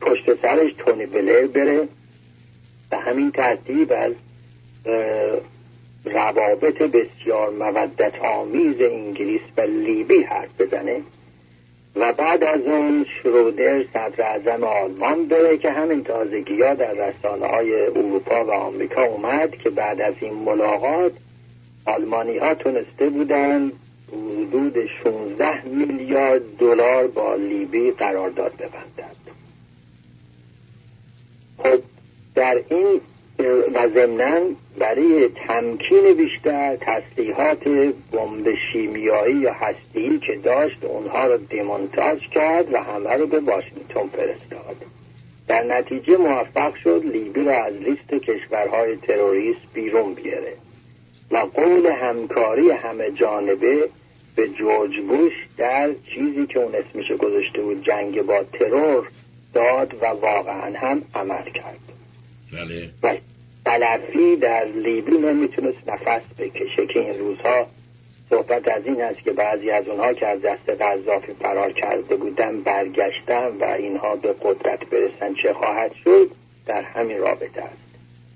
پشت سرش تونی بلیر بره و همین ترتیب از روابط بسیار مودت آمیز انگلیس و لیبی حرف بزنه و بعد از اون شرودر صدر اعظم آلمان بره که همین تازگی‌ها در رسانه‌های اروپا و آمریکا اومد که بعد از این ملاقات آلمانی‌ها تونسته بودن حدود 16 میلیارد دلار با لیبی قرارداد ببندند. خب در این و ضمناً برای تمکین بیشتر تسلیحات بمب شیمیایی یا هسته‌ای که داشت اونها رو دیمونتاژ کرد و همه رو به واشنگتن فرستاد. در نتیجه موفق شد لیبی را از لیست کشورهای تروریست بیرون بیاره و قول همکاری همه جانبه به جورج بوش در چیزی که اون اسمش گذاشته بود جنگ با ترور داد و واقعا هم عمل کرد. بله. و تلفی در لیبی نمیتونست نفس بکشه که این روزها صحبت از این است که بعضی از اونها که از دست قذافی فرار کرده بودن برگشتن و اینها به قدرت برسن چه خواهد شد در همین رابطه است.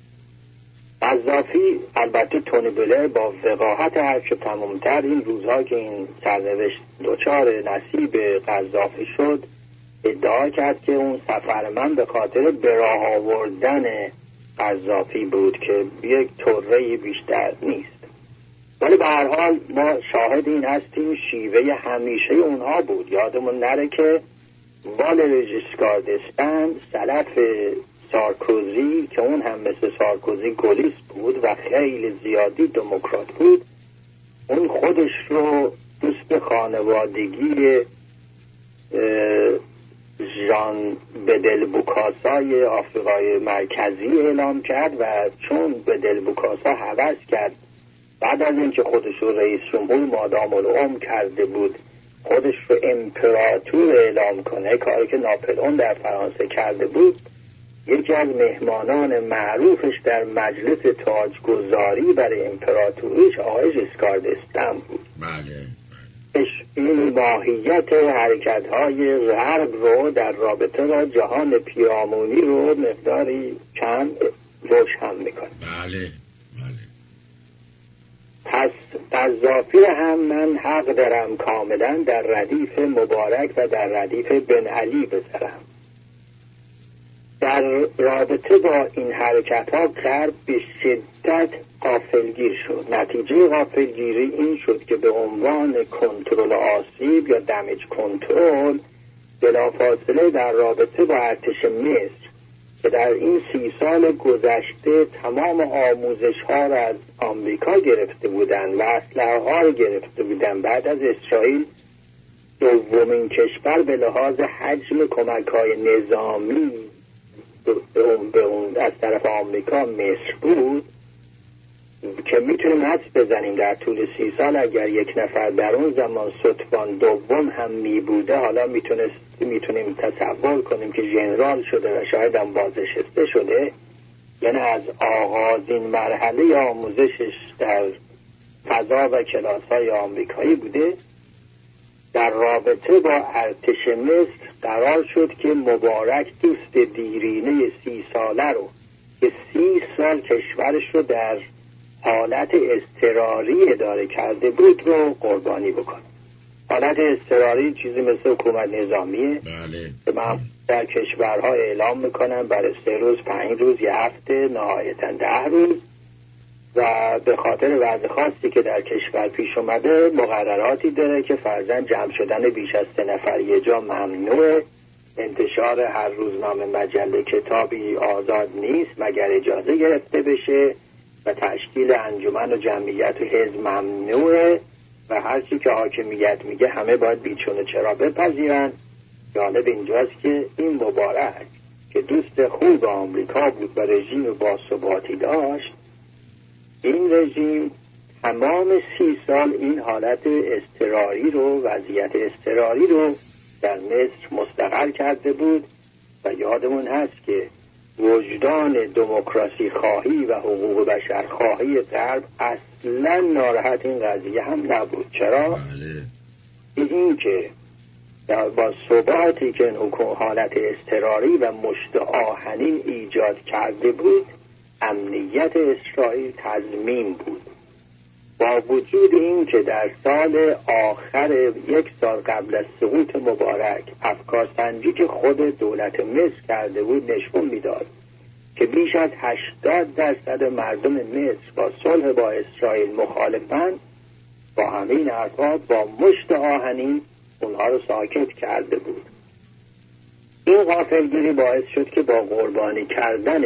قذافی البته تونی بلیر با وقاحت هرچه تمامتر این روزها که این سرنوشت دچار نصیب قذافی شد ادعا کرد که اون سفر من به خاطر به راه آوردن قذافی بود که یک طره بیشتر نیست. ولی به هر حال ما شاهد این هستیم شیوه همیشه اونها بود. یادمون نره که والر ژیسکار دستن سلف سارکوزی که اون هم مثل سارکوزی گلیست بود و خیلی زیادی دموکرات بود، اون خودش رو دوست خانوادگی ژان بدل بوکاسای آفریقای مرکزی اعلام کرد و چون بدل بوکاسا هوس کرد بعد از اینکه خودش رو رئیس جمهور مادام العمر کرده بود خودش رو امپراتور اعلام کنه، کاری که ناپلئون در فرانسه کرده بود، یکی از مهمانان معروفش در مجلس تاجگذاری برای امپراتوریش آقای ژیسکار دستن بود. بله. این ماهیت حرکت‌های غرب رو در رابطه با جهان پیرامونی رو مقداری کم روشن میکنه. بله بله. پس قذافی هم من حق دارم کاملا در ردیف مبارک و در ردیف بن علی بذارم. در رابطه با این حرکت‌ها غرب به شدت غافلگیر شد. نتیجه غافلگیری این شد که به عنوان کنترل آسیب یا دمیج کنترل بلافاصله در رابطه با ارتش مصر که در این 30 سال گذشته تمام آموزش‌ها را از آمریکا گرفته بودند و اسلحه‌ها را گرفته بودند، بعد از اسرائیل دومین کشور به لحاظ حجم کمک‌های نظامی به اون از طرف آمریکا مصر بود که میتونیم حدس بزنیم در طول 30 سال اگر یک نفر در اون زمان ستوان دوم هم میبوده حالا میتونیم تصور کنیم که ژنرال شده و شاید هم بازنشسته شده. یعنی از آغازین مرحله آموزشش در فضا و کلاس‌های آمریکایی بوده. در رابطه با ارتش مصر قرار شد که مبارک دوست دیرینه 30 ساله رو که 30 سال کشورش رو در حالت اضطراری اداره کرده بود رو قربانی بکنه. حالت اضطراری چیزی مثل حکومت نظامیه. بله. که من در کشورها اعلام میکنم برای 3 روز 5 روز یه هفته نهایتا 10 روز و به خاطر وضع خاصی که در کشور پیش اومده مقرراتی داره که فرضاً جمع شدن بیش از 3 نفر یه جا ممنوعه، انتشار هر روزنامه مجله کتابی آزاد نیست مگر اجازه گرفته بشه و تشکیل انجمن و جمعیت و حزب ممنوعه و هر چی که حاکمیت میگه همه باید بیچون و چرا بپذیرن. جالب اینجاست که این مبارک که دوست خوب آمریکا بود و رژیم باثباتی داشت، این رژیم تمام 30 سال این حالت اضطراری رو وضعیت اضطراری رو در مصر مستقر کرده بود و یادمون هست که وجدان دموکراسی خواهی و حقوق بشر خواهی غرب اصلا ناراحت این قضیه هم نبود. چرا؟ این که با ثباتی که حالت اضطراری و مشت آهنین ایجاد کرده بود امنیت اسرائیل تضمین بود. با وجود این که در سال آخر 1 سال قبل از سقوط مبارک افکارسنجی که خود دولت مصر کرده بود نشون میداد که بیش از 80% مردم مصر با صلح با اسرائیل مخالفند، با همین اسباب با مشت آهنین اونها رو ساکت کرده بود. این غافلگیری باعث شد که با قربانی کردن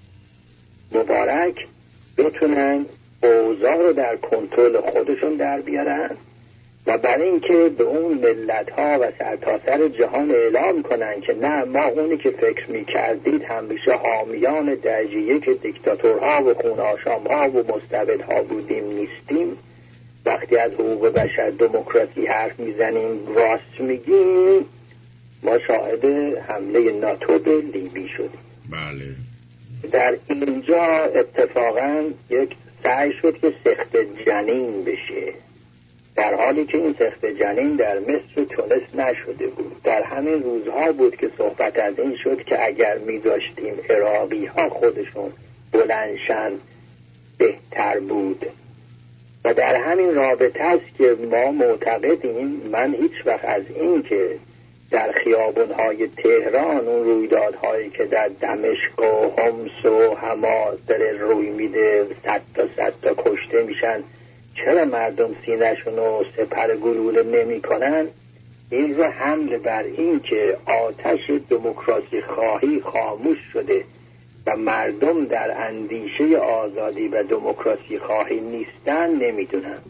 مبارک بتونن اوضاع رو در کنترل خودشون در بیارن و برای اینکه به اون ملت‌ها و سرتاسر جهان اعلام کنن که نه، ما اونی که فکر می‌کردید همیشه حامیان درجه یک دیکتاتورها و خون‌آشام‌ها و مستبدها بودیم نیستیم، وقتی از حقوق بشر دموکراسی حرف میزنیم راست میگیم، ما شاهد حمله ناتو به لیبی شدیم. بله. در اینجا اتفاقا یک سعی شد که سخت جنین بشه، در حالی که این سخت جنین در مصر و تونس نشده بود. در همین روزها بود که صحبت از این شد که اگر می‌داشتیم عراقی ها خودشون بلندشن بهتر بود. و در همین رابطه است که ما معتقدیم، من هیچ وقت از این که در خیابان‌های تهران اون رویدادهایی که در دمشق و حمص و حما داره روی میده، 100 تا کشته میشن، چرا مردم سینه‌شون رو سپر گلوله نمی کنن، این رو حمل بر این که آتش دموکراسی خواهی خاموش شده و مردم در اندیشه آزادی و دموکراسی خواهی نیستن نمیدونن.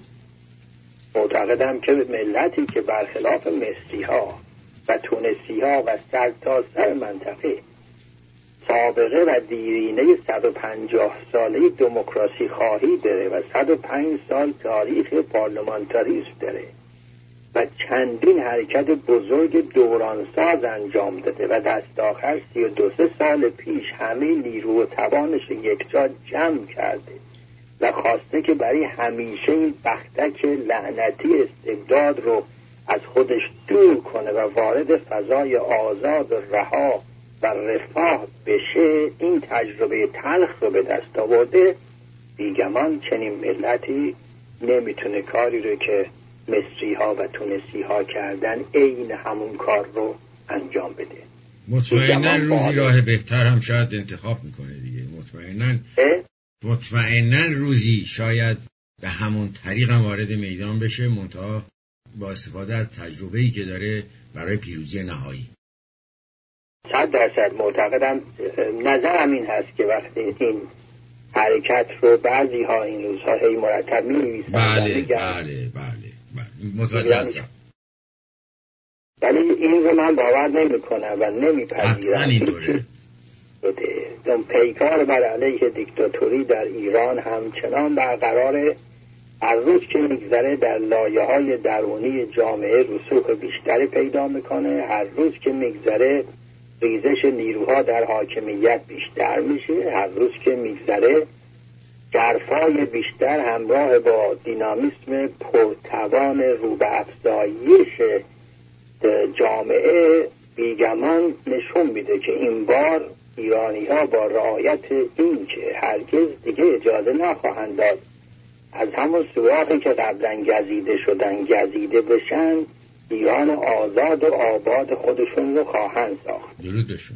معتقدم که ملتی که برخلاف مصری ها و تونسی ها و سرتاسر منطقه سابقه و دیرینه 150 ساله دموکراسی خواهی داره و 105 سال تاریخ پارلمانتاریسم داره و چندین حرکت بزرگ دورانساز انجام داده و دست آخر 32 سال پیش همه نیرو و توانش یک جا جمع کرده و خواسته که برای همیشه این بختک لعنتی استبداد رو از خودش دور کنه و وارد فضای آزاد و رها و رفاه بشه، این تجربه تلخ رو به دست آورده. بیگمان چنین ملتی نمیتونه کاری رو که مصری ها و تونسی ها کردن عین همون کار رو انجام بده. مطمئناً روزی راه بهتر هم شاید انتخاب میکنه دیگه. مطمئناً روزی شاید به همون طریق هم وارد میدان بشه، منتها با استفاده از تجربه‌ای که داره برای پیروزی نهایی. 100% معتقدم. نظرم این هست که وقتی این حرکت رو بعضی ها این روزها هی مرتب می‌نویسن، بله متوجه هستم، ولی این رو من باور نمی‌کنم و نمی‌پذیرم. اینطوره. اون پیکار بر علیه دیکتاتوری در ایران همچنان برقراره. هر روز که میگذره در لایه‌های درونی جامعه رسوخ بیشتری پیدا میکنه، هر روز که میگذره ریزش نیروها در حاکمیت بیشتر میشه، هر روز که میگذره جرفای بیشتر همراه با دینامیسم پرتوان رو به افزایش جامعه بیگمان نشون میده که این بار ایرانی‌ها با رعایت این که هرگز دیگه اجازه نخواهند داد از همون سوراخی که قبلا گزیده شدن گزیده بشن، ایران آزاد و آباد خودشون رو خواهند ساخت. درود شما.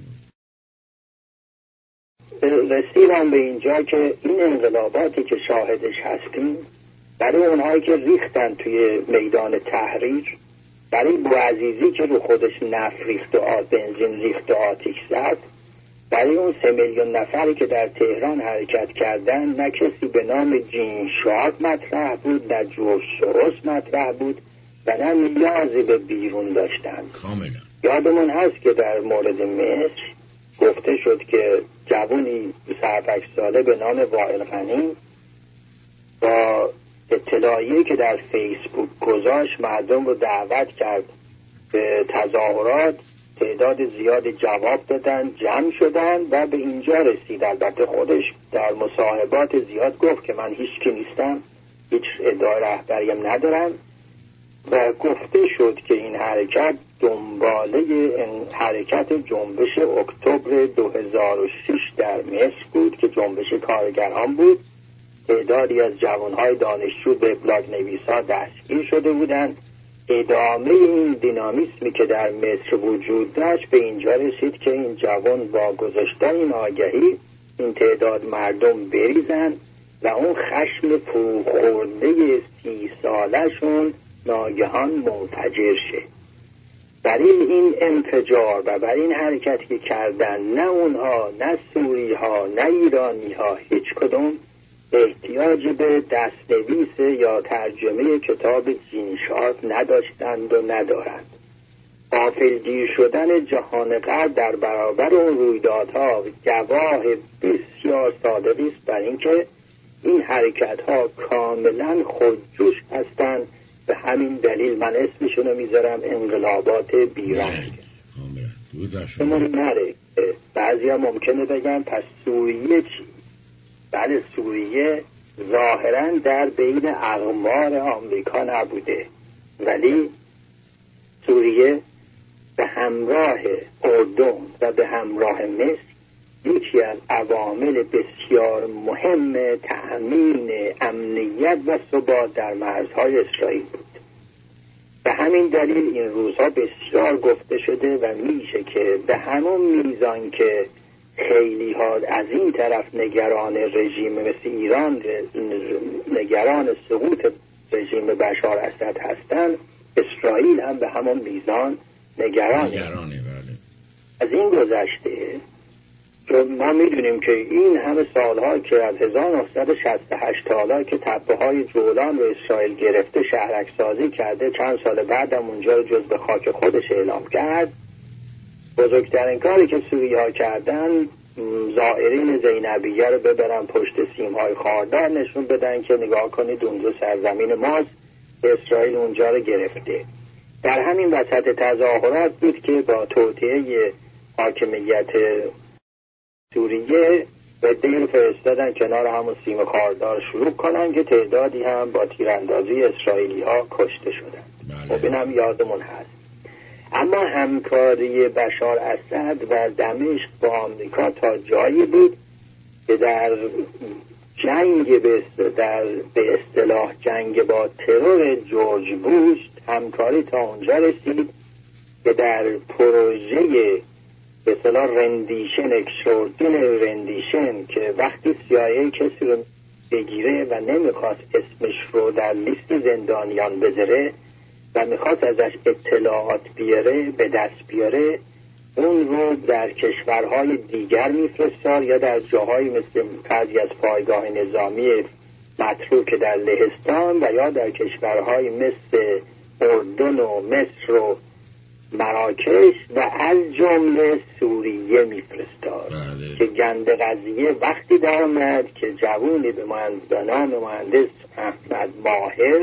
رسیدم به اینجا که این انقلاباتی که شاهدش هستیم، برای اونهایی که ریختن توی میدان تحریر، برای بوعزیزی که رو خودش نفت ریخت و بنزین ریخت و آتش زد، برای اون 3 میلیون نفری که در تهران حرکت کردن، نه کسی به نام جین شارپ مطرح بود، نه جورج سوروس مطرح بود و نه نیازی به بیرون داشتن. کاملا. یادمون هست که در مورد مصر گفته شد که جوونی 28 ساله به نام وائل غنی با اطلاعیه‌ای که در فیسبوک گذاشت مردم رو دعوت کرد به تظاهرات، تعداد زیاد جواب دادن، جمع شدن و به اینجا رسید. البته خودش در مصاحبات زیاد گفت که من هیچ کی نیستم، هیچ ادعای رهبریم ندارم و گفته شد که این حرکت دنباله این حرکت جنبش اکتبر 2006 در مصر بود که جنبش کارگران بود. تعدادی از جوانهای دانشجو به بلاگ نویسا دستگیر شده بودند. ادامه این دینامیسمی که در مصر وجود داشت به اینجا رسید که این جوان با گذاشتن این آگهی این تعداد مردم بریزن و اون خشم فروخورده 30 سالشون ناگهان منفجر شه. برای این انفجار و برای این حرکتی که کردن نه اونها، نه سوری ها، نه ایرانی ها، هیچ کدوم احتیاج به دستنویس یا ترجمه کتاب جین شارپ نداشتند و ندارند. غافلگیر شدن جهان غرب در برابر اون رویدادها گواه بسیار صادقی است بر اینکه این حرکت‌ها کاملا خودجوش هستند. به همین دلیل من اسمشون رو میذارم انقلابات بیرنگ. شما نره بعضی ها ممکنه بگن پس سوریه چی؟ بله، سوریه ظاهراً در بین اقمار آمریکا نبوده، ولی سوریه به همراه اردن و به همراه مصر یکی از عوامل بسیار مهم تأمین امنیت و ثبات در مرزهای اسرائیل بود. به همین دلیل این روزها بسیار گفته شده و میشه که به همون میزان که خیلی ها از این طرف نگران رژیم مثل ایران، نگران سقوط رژیم بشار اسد هستند، اسرائیل هم به همون میزان نگرانه. از این گذشته ما میدونیم که این همه سالها که از 1968 تا حالا که تپه های جولان رو اسرائیل گرفته شهرک سازی کرده، چند سال بعدم اونجا رو جزو خاک خودش اعلام کرد. بزرگترین کاری که سوری ها کردن زائرین زینبیه رو ببرن پشت سیم های خاردار نشون بدن که نگاه کنید اونجا سرزمین ماست، اسرائیل اونجا رو گرفته. در همین وسط تظاهرات بود که با توطئه حاکمیت سوریه به دیر فرستادن کنار همون سیم خاردار شروع کنن که تعدادی هم با تیراندازی اسرائیلی ها کشته شدن. خب این هم یادمون هست. اما همکاری بشار اسد و دمشق با آمریکا تا جایی بود که در جنگ به اصطلاح جنگ با ترور جورج بوش همکاری تا اونجا رسید که در پروژه به اصطلاح رندیشن اکسوردینری رندیشن که وقتی CIA کسی رو بگیره و نمیخواست اسمش رو در لیست زندانیان بذاره و میخواست ازش اطلاعات بیاره به دست بیاره، اون رو در کشورهای دیگر میفرستاد یا در جاهایی مثل بعضی از پایگاه نظامی متروک در لهستان و یا در کشورهای مثل اردن و مصر و مراکش و از جمله سوریه میفرستاد که گند قضیه وقتی در آمد که جوونی به نام مهندس احمد ماهر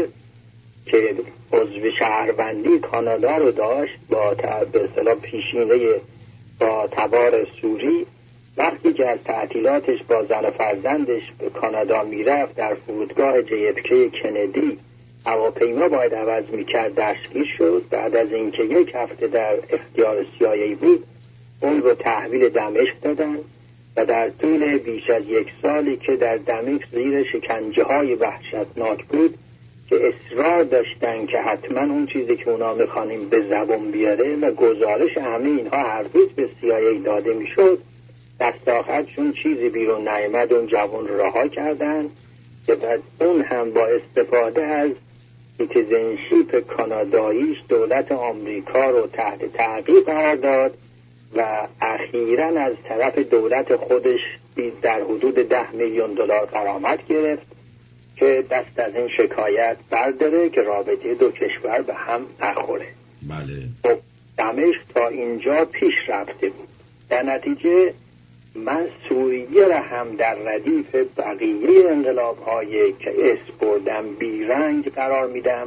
که عضو شهروندی کانادا رو داشت با به اصطلاح پیشینه با تبار سوری، وقتی که از تعطیلاتش با زن و فرزندش به کانادا میرفت در فرودگاه JFK کندی هواپیما باید عوض میکرد دستگیر شد. بعد از اینکه 1 هفته در اختیار CIA بود اون رو تحویل دمشق دادن و در طول بیش از 1 سالی که در دمشق زیر شکنجه های وحشتناک بود که اصرار داشتن که حتما اون چیزی که اونا میخوانیم به زبان بیاره و گزارش همه اینها هر روز به CIA داده میشد، دست آخرشون چیزی بیرون نیامد، اون جوان رها کردن که بعد اون هم با استفاده از سیتیزنشیپ کاناداییش دولت آمریکا رو تحت تعقیب قرار داد و اخیراً از طرف دولت خودش در حدود $10 میلیون غرامت گرفت که دست از این شکایت برداره که رابطه دو کشور به هم نخوره. بله. دمشق تا اینجا پیش رفته بود. در نتیجه من سوریه را هم در ردیف بقیه انقلاب‌هایی که اسم بردم بیرنگ قرار میدم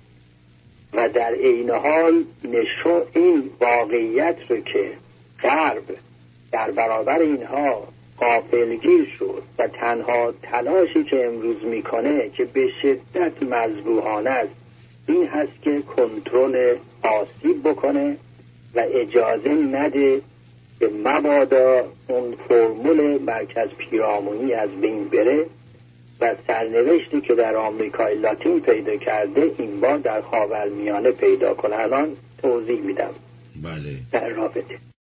و در عین حال این واقعیت رو که غرب در برابر اینها غافلگیر شد و تنها تلاشی که امروز میکنه که به شدت مذبوحانه است این هست که کنترل آسیب بکنه و اجازه نده که مبادا اون فرمول مرکز پیرامونی از بین بره و سرنوشتی که در آمریکای لاتین پیدا کرده این بار در خاورمیانه پیدا کنه. الان توضیح میدم بله. در رابطه